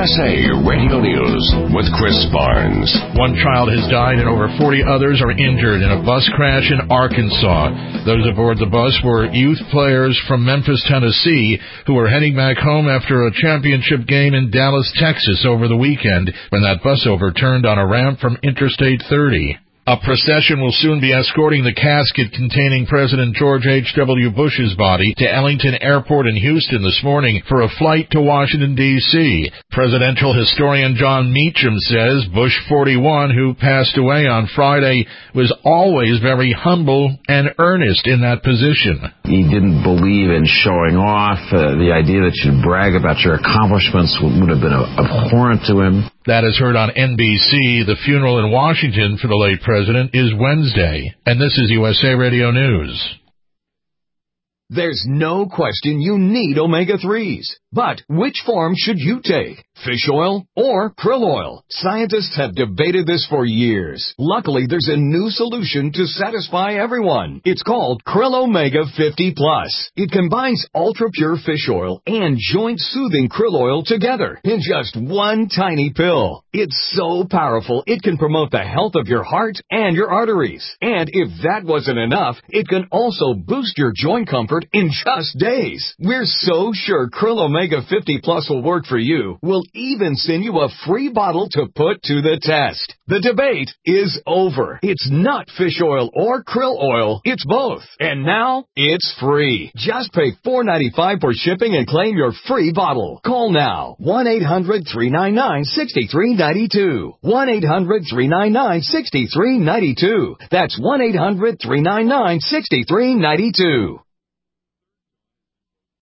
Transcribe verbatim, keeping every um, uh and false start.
S A Radio News with Chris Barnes. One child has died and over forty others are injured in a bus crash in Arkansas. Those aboard the bus were youth players from Memphis, Tennessee, who were heading back home after a championship game in Dallas, Texas over the weekend when that bus overturned on a ramp from Interstate thirty. A procession will soon be escorting the casket containing President George H W. Bush's body to Ellington Airport in Houston this morning for a flight to Washington, D C Presidential historian John Meacham says Bush forty-one, who passed away on Friday, was always very humble and earnest in that position. He didn't believe in showing off. Uh, the idea that you'd brag about your accomplishments would, would have been abhorrent to him. That is heard on N B C. The funeral in Washington for the late president is Wednesday. And this is U S A Radio News. There's no question you need omega threes. But which form should you take? Fish oil or krill oil? Scientists have debated this for years. Luckily, there's a new solution to satisfy everyone. It's called Krill Omega fifty plus. It combines ultra-pure fish oil and joint-soothing krill oil together in just one tiny pill. It's so powerful, it can promote the health of your heart and your arteries. And if that wasn't enough, it can also boost your joint comfort in just days. We're so sure Krill Omega fifty plus will work for you. We'll even send you a free bottle to put to the test. The debate is over. It's not fish oil or krill oil. It's both. And now it's free. Just pay four dollars and ninety-five cents for shipping and claim your free bottle. Call now. one eight hundred three nine nine six three nine two. one eight hundred three nine nine six three nine two. That's one eight hundred three nine nine six three nine two.